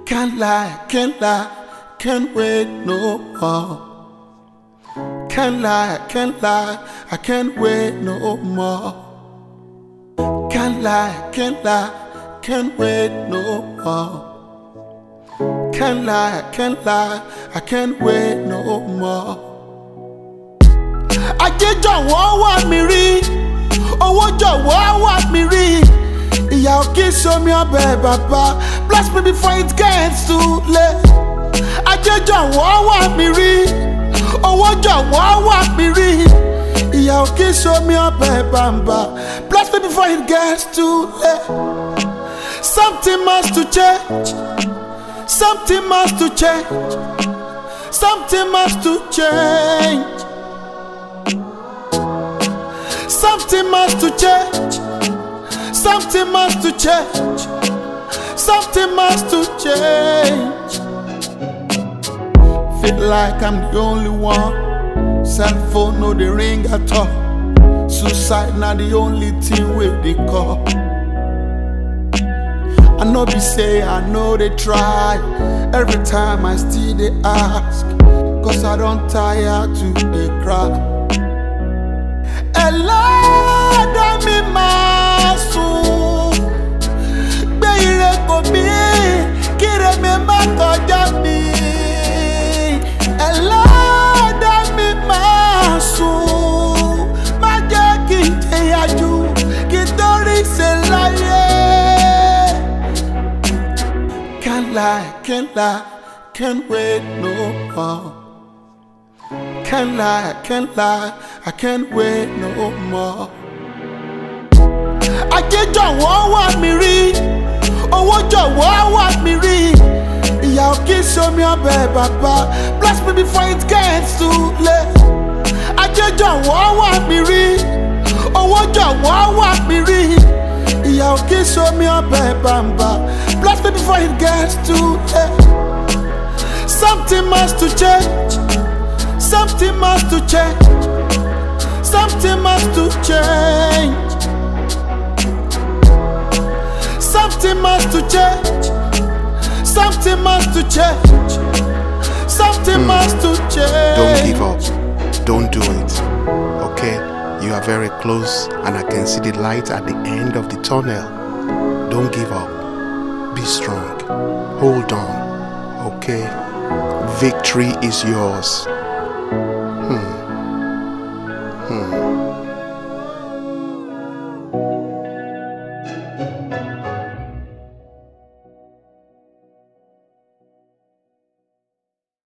Can't lie, can't wait no more. Can't lie, I can't wait no more. Can't lie, can't wait no more. Can't lie, I can't wait no more. Ayé jọ̀wọ́ wá mi rí, owó jọ̀wọ́ wá mi rí. Ìyà ò kì í ṣomi ọbẹ̀ bàbá, bless me before it gets too late. Ayé jọ̀wọ́ wá mi rí, owó jọ̀wọ́ wá mi rí. Ìyà ò kì í ṣomi ọbẹ̀ bàbá, bless me before it gets too late. Something must to change. Something must to change. Something must to change. Something must to change. Something must to change. Something must to change. Feel like I'm the only one. Cell phone no the ring at all. Suicide not the only thing with the call. I know be say, I know they try. Every time I still they ask, cause I don't tire to they cry. Ẹlẹ́dàá mi máa sùn, gbé ire kò mí, kíre mi má kọjá mi. Ẹlẹ́dàá mi máa sùn, má jẹ́ kí n jẹ̀yà jù, kí n torí ṣe láyé. Can't lie, can't wait no more. Can't lie, I can't wait no more. Ayé jọ̀wọ́ wá mi rí, owó jọ̀wọ́ wá mi rí. Ìyà ò kì í ṣomi ọbẹ̀ bàbá, bless me before it gets too late. Ayé jọ̀wọ́ wá mi rí, owó jọ̀wọ́ wá mi rí. Ìyà ò kì í ṣomi ọbẹ̀ bàbá, bless me before it gets too late. Something must to change. Something must to change. Something must to change. Something must to change. Something must to change. Something must to change. Don't give up. Don't do it. Okay? You are very close and I can see the light at the end of the tunnel. Don't give up. Be strong. Hold on. Okay? Victory is yours.